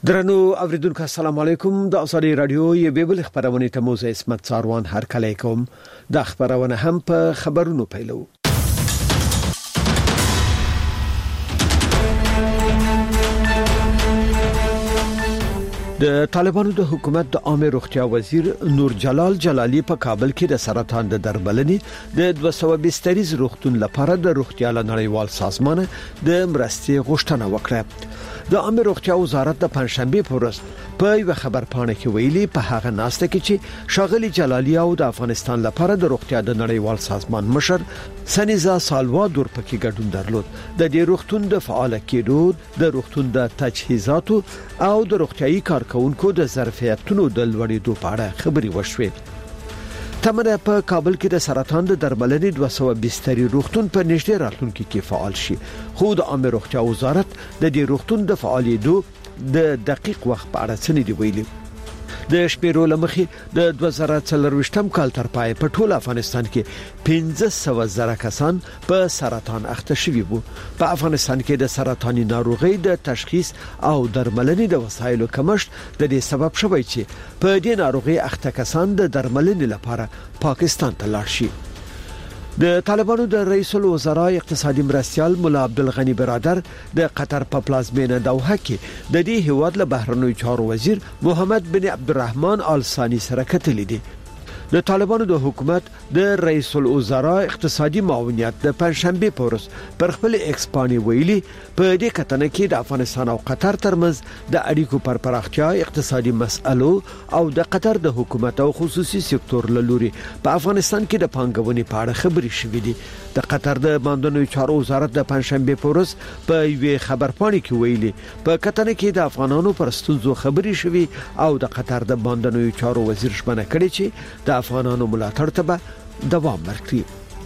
درنو اوریدونکو السلام علیکم د ازادي رادیو یو بل خبرونه ته موزه اسمت ساروان هر کله کوم د خبرونه هم په خبرونو پیلو. د طالبانو د حکومت د عامه روغتیا وزیر نور جلال جلالی په کابل کې د سرطان د درملنې د 200 بستریز روغتون لپاره د روغتیا نړیوال سازمان د مرستې غوښتنه وکړه. د عامه روغتیا وزارت د پنځشنبه په ورځ په یو خبرپاڼه کې ویلي په هغه ناسته کې چې شاغلي جلالی او د افغانستان لپاره د روغتیا د نړیوال سازمان مشر سنیزا سالوادور پکې ګډون درلود. د دې روغتون د فعال کېدو د روغتون د تجهیزاتو او د روغتيایي کارکونکو د ظرفیتونو د لوړېدو په اړه خبري وشوه. تمره په کابل کې د سرطان د درملنې 200 بستری روغتون په نږدې راتلونکي کې فعال شي. خو د عامه روغتیا وزارت د دې روغتون د فعالېدو د دقیق وخت په اړه څه نه دی ویلي. د شپږ لمخې د 2024 کال تر پای په ټول افغانستان کې 15,000 کسان په سرطان اخته شوي وو. په افغانستان کې د سرطاني ناروغي د تشخیص او درملنې د وسایلو کمښت د دې سبب شوی چې په دې ناروغي اخته کسان د درملنې لپاره پاکستان ته لاړ شي. د طالبانو د رئیس الوزرا اقتصادي مرستيال مولا عبدالغنی برادر د قطر په پلازمینه دوحه کې د دې هیواد له بهرنیو چارو وزیر محمد بن عبدالرحمن آل ثانی سره کتلې دي. د طالبانو د حکومت د رئیس الوزرا اقتصادي معاونيت د پنځشنبه په ورځ پر خپل ایکسپانی ویلي په دې کتنه کې د افغانستان او قطر ترمنځ د اړیکو پر پراختیا اقتصادي مسئلو او د قطر د حکومت او خصوصي سکتور لوري په افغانستان کې د پانګونې په اړه خبري شوې دي. د قطر د باندنوي چارو وزارت د پنځشنبه په ورځ په یو خبرپاڼه کې ویلي په کتنه کې د افغانانو پر ستونزو خبري شوې او د قطر د باندنوي چارو وزیر ژمنه کړې چې د افغانانو ملاتړ ته دوام ورکړي.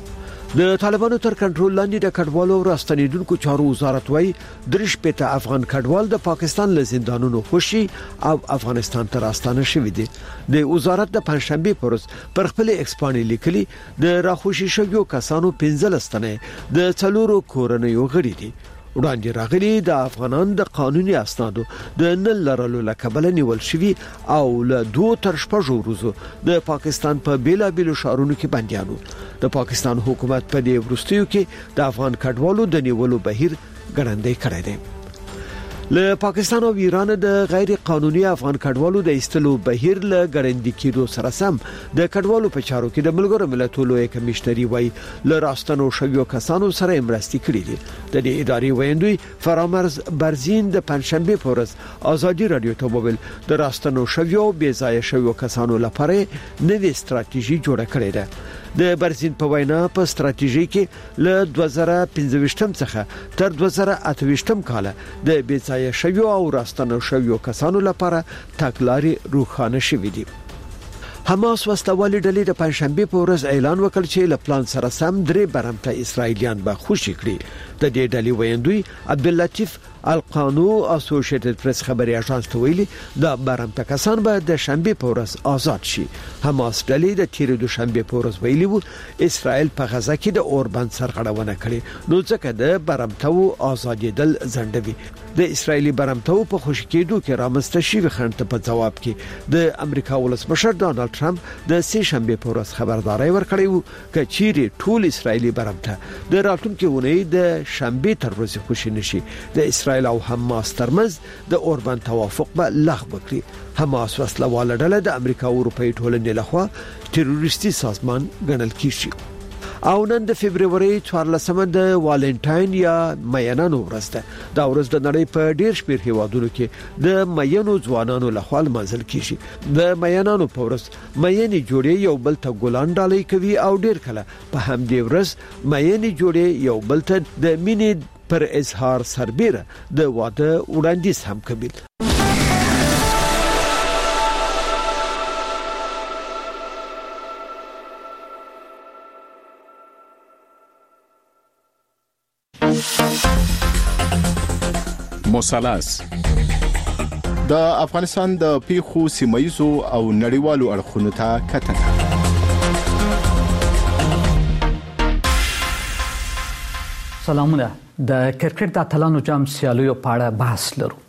د طالبانو تر کنټرول لاندې د کډوالو او راستنیدونکو چارو وزارت وايي 3 افغان کډوال د پاکستان له زندانونو خوشي او افغانستان ته راستانه شوي دي. د وزارت د پنځشنبه پر ورځ پر خپل ایکسپانی لیکلي د راخوشي شویو کسانو 15 تنه د څلورو کورنیو غړي دي. وړاندې راغلي د افغانان د قانوني اسنادو د نل لرلو لکبل نیول شوی او له 2 تر 6 ورځو د پاکستان په بیلابیلو شهرونو کې بنديانو. د پاکستان حکومت په دې ورستیو کې د افغان کډوالو د نیولو بهیر ګړندې کړی دی. له پاکستان او ایران د غیر قانوني افغان کډوالو د ایستلو بهیر له ګړندې کېدو سره سم د کډوالو په چارو کې د ملګرو ملتونو لوی کمشنري وای له راستنو شویو کسانو سره مرستې کړې دي. د دې ادارې ویندوی فرامرز برزین د پنځشنبه په ورځ ازادي رادیو ته وویل د راستنو شویو بې ځای شویو کسانو لپاره نوې ستراتیژي جوړه کړې ده. د برزین په وینا په ستراتیژي کې له 2015 څخه تر 2028 کال د بې ځای شویو او راستنو شویو کسانو لپاره تګلارې روښانه شوې دي. حماس وسلوالې ډلې د پنځشنبه په ورځ اعلان وکړ چې له پلان سره سم 3 برمته اسرایلیان به خوشي کړي. د دې ډلې ویندوی عبداللطیف القانو اسوسییټډ پریس خبري اژانس ته ویلي د برمته کسان به د شنبه په ورځ آزاد شي. حماس ډلې د تیر دوشنبه په ورځ ویلي وو اسرائیل په غزا کې د اوربند سرغړونه کړې نو ځکه د برمته آزادیدل ځندوي. د اسرایلی برمته په خوشی کېدو کې رامسته شوی خنډ په جواب کې د امریکا ولسمشر ډانلډ ټرمپ د سه شنبه په ورځ خبرداري ورکړې وو چې چیرې ټول اسرایلی برمته د راتلونکي ونې د شنبه تر ورځې خوشی نشي. د اسرائیل او حماس ترمنځ د اوربند توافق به لغوه کړي. حماس وسلواله ډله د امریکا او اروپای ټولنې لخوا تروریستي سازمان ګڼل کیږي. او نن د فبرवरी 14 د والنټاین یا مینانو ورځ ده. دا ورځ د نړۍ په ډیر شمېر هیوادونو کې د مینو ځوانانو لخوا لمانځل کیږي. د مینانو په ورځ مینې جوړې یو بل ته ګلان ډالۍ کوي او ډیر کله په همدې ورځ مینې جوړې یو بل ته د مینې پر اظهار سربېره د واده وړاندیز هم کوي. مثلث د افغانستان د پیښو سیمایزو او نړیوالو اړخونو ته کتنه. سلامونه. د کرکټ د اتلانو جام سیالیو په اړه بحث لرو.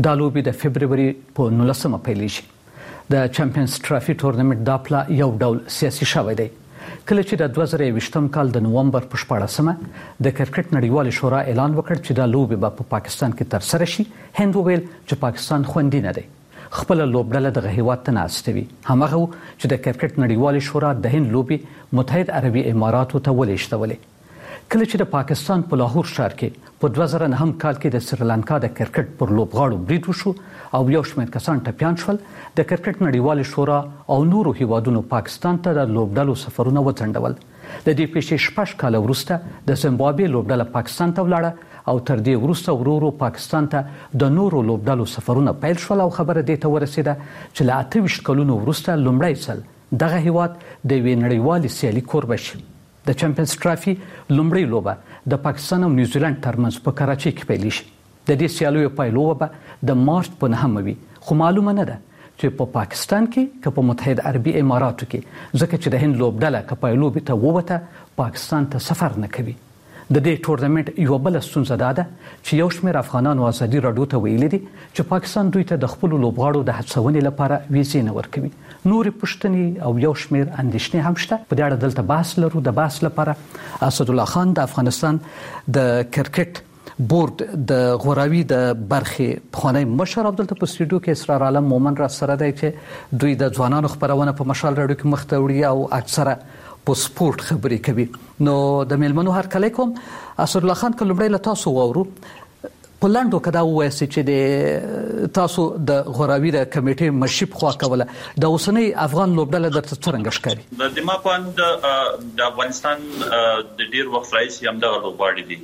دا لوبي د فبرवरी په 19 پیلېږي د چمپیونز ټرافي ټورنمنت دا پلا یو ډول سیاسي شوی دی کله چې د 2020م کال د نومبر په 14مه د کرکټ نړیوال شورا اعلان وکړ چې دا لوبي په پاکستان کې تر سره شي هند ویل چې پاکستان خوندي نه دی خپل لوبډله د هیواد ته ناستوي همغه چې د کرکټ نړیوال شورا د هند لوبي متحد عربي اماراتو ته ولېشتولې کله چې د پاکستان په لاهور ښار کې په 2009 کال کې د سریلانکا د کرکټ پر لوبغاړو برید وشو او یو شمېر کسان ټپیان شول د کرکټ نړیوال شورا او نورو هیوادونو پاکستان ته د لوبډلو سفرونه وځنډول د دې پیښې 6 کال وروسته د زیمبابوې لوبډله پاکستان ته ولاړه او تر دې وروسته ورورو پاکستان ته د نورو لوبډلو سفرونه پیل شول او خبره دې ته ورسیده چې له 28 کلونو وروسته لومړی ځل دغه هیواد د یوې نړیوالې سیالي کوربه شي د چمپیونز ټرافي لومړی لوبه د پاکستان او نیوزیلند ترمنځ په کراچۍ کې پیل شي د دې سیالیو پایلوبه به د مارچ په 9 وي خو معلومه نه ده چې په پاکستان کې که په متحد عربي اماراتو کې ځکه چې د هند لوبډله که پایلوبې ته ووته پاکستان ته سفر نه کوي د دې ټورنمنت یو بل ستونزه ده چې یو شمېر افغانانو ازادي راډیو ته ویلي دي چې پاکستان دوی ته د خپل لوبغاړو د هڅونې لپاره ویزې نه ورکوي نورې پوښتنې او یو شمېر اندېښنې هم شته په دې اړه دلته بحث لرو د بحث لپاره اسدالله خان د افغانستان د کرکټ بورډ د غوراوي د برخې پخوانی مشر دلته په سټوډیو کې اسرار عالم مومن را سره دی چې دوی د ځوانانو خبرونه په مشال راډیو کې مخ ته وړي او اکثره په سپورت خبرې کوي نو د میلمنو هر کله کوم اسدالله خان کلمړی له تاسو وورو په لاندو کدا وایي چې د تاسو د غوراوي د کمیټې مشیب خوا کوله د اوسنۍ افغان لوبډله د څرنګه ښکاري د دما پاند د افغانستان د ډیر وخت راځي هم د لوبغاړي دي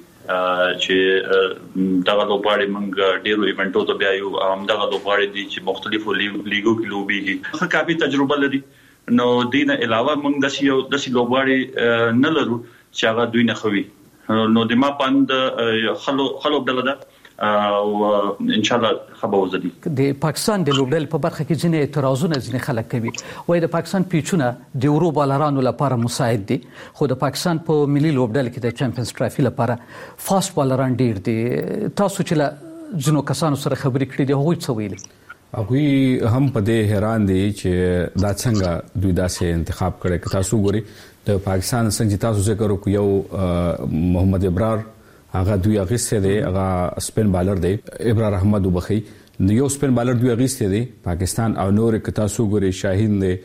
چې دا لوبغاړي موږ ډیرو ایونټو ته بیا یو هم دا لوبغاړي دي چې مختلفو لیګو کې لوبيږي خو کافي تجربه لري نو دینه علاوه موږ د یو لوبغاړي نه لرو چې هغه دوی نه خوي نو دما پاند خلو بدل او ان شاء الله خبر وزدي د پاکستان د لوبډل په برخه کې ځینې اعتراضونه ځینې خلک کوي وایي د پاکستان پیچونه د اورو بالرانو لپاره مساعد دي خو د پاکستان په ملي لوبډل کې د چمپیونز ټرافي لپاره فاست بالران ډیر دي تاسو چې له ځینو کسانو سره خبرې کړې دي هغوی څه ویلي هغوی هم په دې حیران دي چې دا څنګه دوی داسې انتخاب کړي که تاسو ګوري د پاکستان څنګه تاسو ذکر وکړو یو محمد ابرار هغه دوی اغیسته دی هغه سپین بالر دی ابرار احمد وبخي یو سپین بالر دوی اغیسته دی پاکستان او نور کتا سو ګوري شاهین دی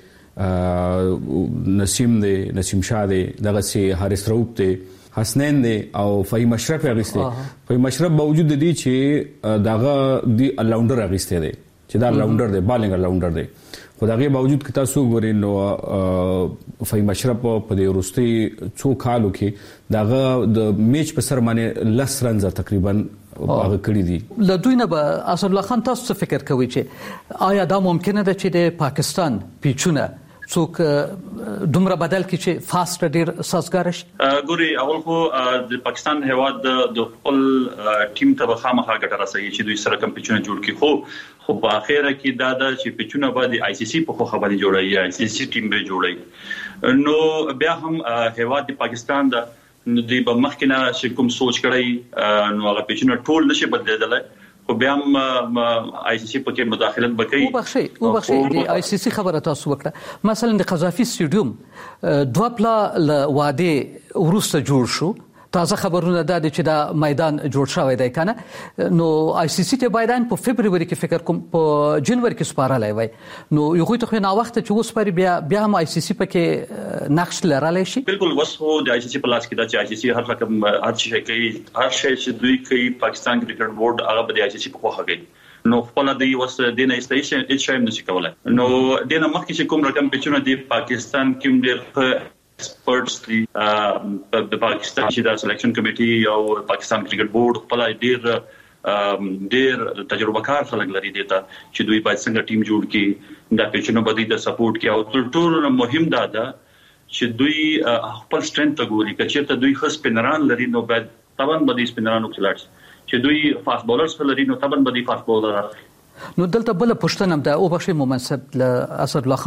نسیم شاه دی دغه سي حارث رؤوف دی حسنین دی او فهیم اشرف اغیسته فهیم اشرف باوجود دی چې دغه دی الاونډر اغیسته دی چې دا الاونډر دی بالینګ الاونډر دی خو دغه باوجود کتا سو ګوري نو فهیم اشرف په دې وروستي څو کالو کې دغه د میچ په سر باندې لس رنز تقریبا هغه کړی دي له دوی نه به اسدالله خان تاسو فکر کوي چې آیا دا ممکنه ده چې د پاکستان پیچونه څوک دومره بدل کی چې فاست ډیر سازګار شي ګوري اول خو د پاکستان هواد د خپل ټیم ته خامخا ګټه راسي چې دوی سره کم پیچونه جوړ کړي خو په اخیره کې دا چې پیچونه باندې آی سی سی په خو باندې جوړي آی سی سی ټیم به جوړي نو بیا هم هواد د پاکستان د دوی په مخکنه چې کوم سوچ کړی نو هغه پیچونه ټول نشي بدلیدل خو بیا هم آی سی سی په مداخلت وکړي او بخشي د آی سی سی خبره تاسو وکړه مثلا د قذافي سټیډیوم دوه پلا واده ورسته جوړ شو تازه خبرونه ده چې دا میدان جوړ شوی دی کنه نو آی سی سی ته بایدان په فبرवरी کې فکر کوم په جنوري کې سپارلای وای نو یو خو ته نه وخت چې اوس پر بیا هم آی سی سی پکې نقش لرالای شي بالکل وسو د آی سی سی پلاس کې دا چې آی سی سی هر رقم هر شي چې دوی کوي پاکستان کرکټ بورډ هغه به آی سی سی په خوخه کوي نو خپل د یو دینه استیشن هیڅ شایم نشي کولای نو دینه مخکې چې کوم رقم پیچونه دی پاکستان کې ډېر ایکسپرټس دي د پاکستان چې د سلیکشن کمیټي او پاکستان کرکټ بورډ خپل ډېر تجربه کار خلک لري دي چې دوی باید څنګه ټیم جوړ کړي دا پیچونه باندې د سپورټ کې او ټول مهم ده چې دوی خپل سټرنث ګوري چې ته دوی خاص پنران لري نو باید طبعا باندې سپینرانو کلاټس چې دوی فاست بولرز لري نو طبعا باندې فاست بولر نو دلته بل پښتنه ده او بخښي مومنصب له اسدالله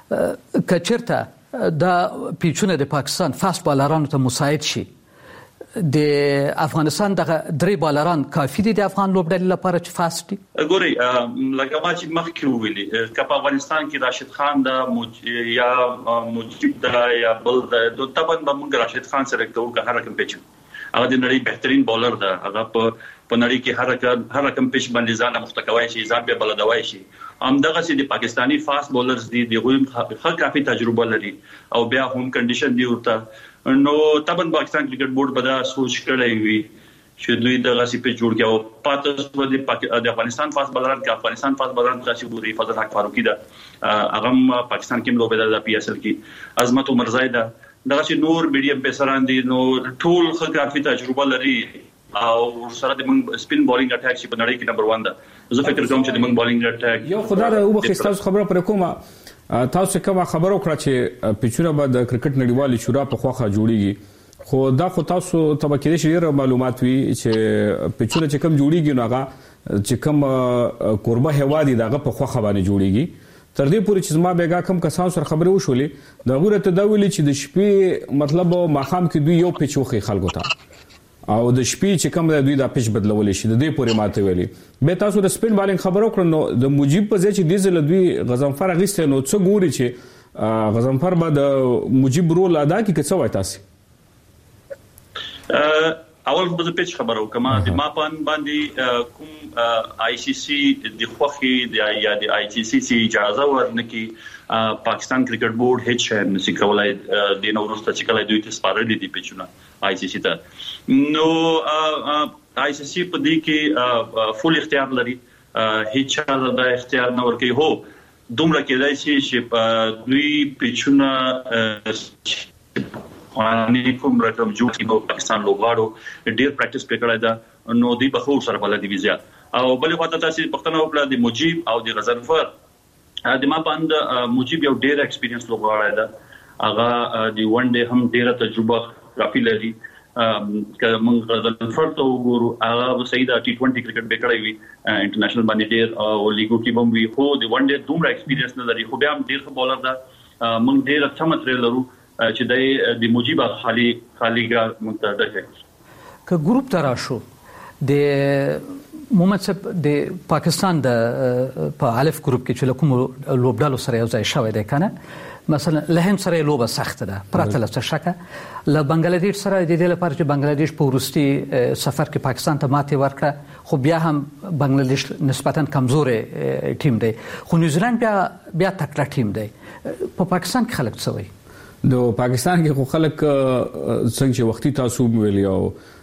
خان کچرته دا پیچونه د پاکستان فاست بالرانو ته مساعد شي د افغانستان د درې بالران کافي دي د افغان لوبډلې لپاره چې فاست دي؟ ګوري لکه ما چې مخکې ویلي کله افغانستان کې راشد خان دا یا مجيب دا یا بل د تبن موږ راشد خان سره کوو که هر کوم پیچ هغه د نړۍ بهترین بولر ده هغه په نړۍ کې هر کوم پیچ باندې ځان مختکوي شي ځان به بلدوي شي همدغه سي د پاکستاني فاست بولرز دي دغه ښه کافي تجربه لري او بیا هم کنډیشن دی ورته نو تبن پاکستان کرکټ بورډ به دا سوچ کړی وي چې دوی د غسی په جوړ کې او پاتې د افغانستان فاست بولران کې افغانستان فاست بولران تاسو ګوري فضل حق فاروقي دا هغه پاکستان کې لوبډل د پی اس ال کې عظمت عمر زاید دغه چې نور میډیم پیسران دي نو ټول ښه کافي تجربه لري او سره د من سپین بولینګ اٹیک چې په نړۍ کې نمبر 1 ده زه فکر کوم چې د من بولینګ اٹیک یو خدای او بخښتاس خبره پر کومه تاسو کوم خبرو کړه چې پیچونه به د کرکټ نړیوالې شورا په خوخه جوړیږي خو دا خو تاسو ته کې ډېر معلومات وي چې پیچونه چې کوم جوړیږي نو هغه چې کوم قربه هوادي دغه په خوخه باندې جوړیږي تر دې پورې چې ما بیګه کم کسان سره خبرې وشولې دا غوړه ته دا ویلي چې د شپې مطلب ماخام کې دوی یو پیچ وخی خلکو ته او د شپې چې کوم دوی دا پیچ بدلول شي د دې پورې ماته ویلي به تاسو د سپین بالینګ خبرو کړو نو د مجيب په ځای چې دیزل دوی غزنفر غیسته نو څه ګوري چې غزنفر به د مجيب رول ادا کوي که څه وای تاسو اول به د پیچ خبرو کما د ماپان باندې کوم آی سی سی د خوخي یا د آی سی سی اجازه ورنکي پاکستان کرکټ بورډ هیڅ شی نشي کولای د نورسته چې کله دوی ته سپارل دي پیچونه آی سی سی ته نو آی سی سی په دې کې فول اختیار لري هیڅ چا د اختیار نه ورکي هو دومره کېدای شي چې دوی پیچونه قانوني کوم رقم جوړ کړي په پاکستان لوبغاړو ډیر پریکټیس پکړای دا نو دی بخور سره بل دی ویزا او بل خواته تاسو پښتنه وکړه د مجيب او د غزنفر د ما باند مجيب یو ډیر ایکسپیرینس لوبغاړی دا هغه د ون ډے هم ډیره تجربه کافي لري که موږ غزنفر ته وګورو هغه سیدا ټي 20 کرکټ پکړای وي انټرنیشنل باندې ډیر او لیګو کې هم وي خو د ون ډے دومره ایکسپیرینس نه لري خو بیا هم ډیر ښه بولر دا موږ ډیر ښه ماتریال لرو چې د مجيب خاليګه منتدى که ګروپ تراشو د محمد د پاکستان د په الف ګروپ کې چې کوم لوبډالو سره یو ځای شوی دی کنه مثلا لهند سره لوبه سخت ده پرته له شکه له بنگلاديش سره د دې لپاره چې بنگلاديش په ورستي سفر کې پاکستان ته ماته ورکړه خو بیا هم بنگلاديش نسبتا کمزورې ټیم دی خو نیوزیلند بیا تکړه ټیم دی په پاکستان کې خلک څه وایي د پاکستان کې خو خلک څنګه چې وختي تاسو ویلی او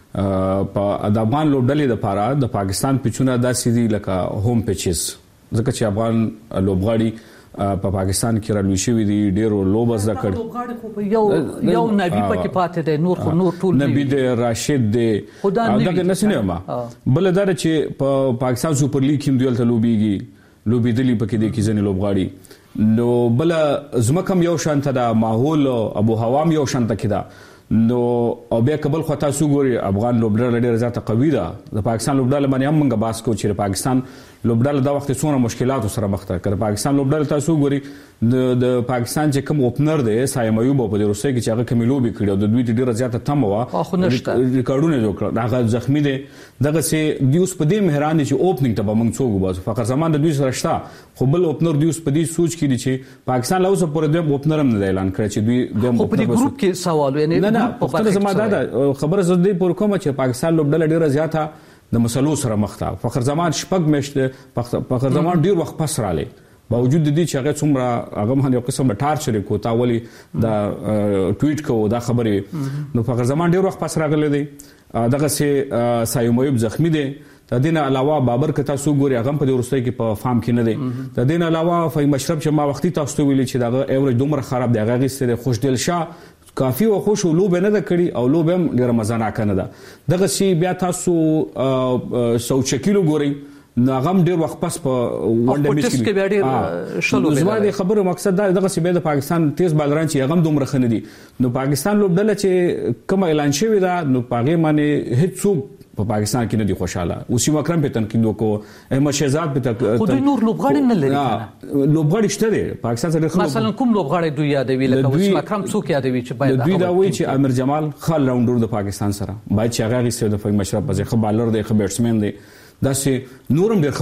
په د افغان لوبډلې لپاره د پاکستان پیچونه داسې دي لکه هوم پیچز ځکه چې افغان لوبغاړي په پاکستان کې راوړل شوی دي ډیرو لوبز د کړ لوبغاړي خو یو نبی پکې پاتې دی نور ټول نبی دی راشد دی او دغه نسنه ما بل دا چې په پاکستان سپر لیګ کې دوی لوبيږي لوبېدلی پکې دي کې ځنې لوبغاړي نو بل زمکم یو شانته دا ماحول ابو هوام یو شانته کده نو او بیا قبل خو تاسو ګوري افغان لوبډل ډېر زیاته قوي ده د پاکستان لوبډل باندې هم موږ باس کو چې پاکستان لوبډل دا وخت څونه مشکلات سره مخ ته کړ پاکستان لوبډل تاسو ګوري د پاکستان چې کوم اوپنر دی سایم ایوب په دې روسي کې چې هغه کوم لوبي کړو د دوی ډېر زیاته تم و ریکارډونه جوړ هغه زخمی دي دغه سي دیوس په دې مهران چې اوپننګ ته به موږ څوک وباسو فقر زمان د دوی سره شته خو بل اوپنر دیوس په دې سوچ کړي چې پاکستان له اوسه پورې د اوپنر هم نه اعلان کړی چې دوی د په دې ګروپ کې سوال یعنی نه په زما دا خبره زده پر کومه چې پاکستان لوبډل ډیره زیاته د مسلو سره مخ ته فخر زمان شپږ مشته فخر زمان ډیر وخت پس رااله باوجود د دې چې هغه څومره هغه باندې یو قسم ټارچر کو تا ولي دا ټویټ کو دا خبره نو فخر زمان ډیر وخت پس راغلی دی دغه سي سایمویب زخمی دی د دین علاوه بابر کته سو ګوري هغه په ورستۍ کې په فارم کې نه دی د دین علاوه فهم مشرب چې ما وختي تاسو ویلي چې دا ایوریج دومره خراب دی هغه غیسته خوشدل شاه کافي او خوش لوب نه د کړي او لوب هم ډیره مزه نه کنه ده دغه شی بیا تاسو 100 کیلو ګوري ناغم ډیر وخت پس په ونډه میچ کې بیا ډیر شلو زما د خبرو مقصد دا دغه سی به د پاکستان تیز بالران چې هغه دومره خنه دي نو پاکستان لوبډله چې کوم اعلان شوی دا نو پاګې معنی هیڅ په پاکستان کې نه دي خوشاله. وسیم اکرم په تنقید وکړو، احمد شهزاد په خو دوی نور لوبغاړي نه لري. لوبغاړي شته دي پاکستان سره. مثلا کوم لوبغاړي دوی یادوي لکه وسیم اکرم څوک یادوي چې باید دوی دا وایي چې امیر جمال خال راونډر د پاکستان سره باید چې هغه غیسه د فهم مشرف په ځای خبالر دی، خبرسمن دی، دا چې نورم ډېر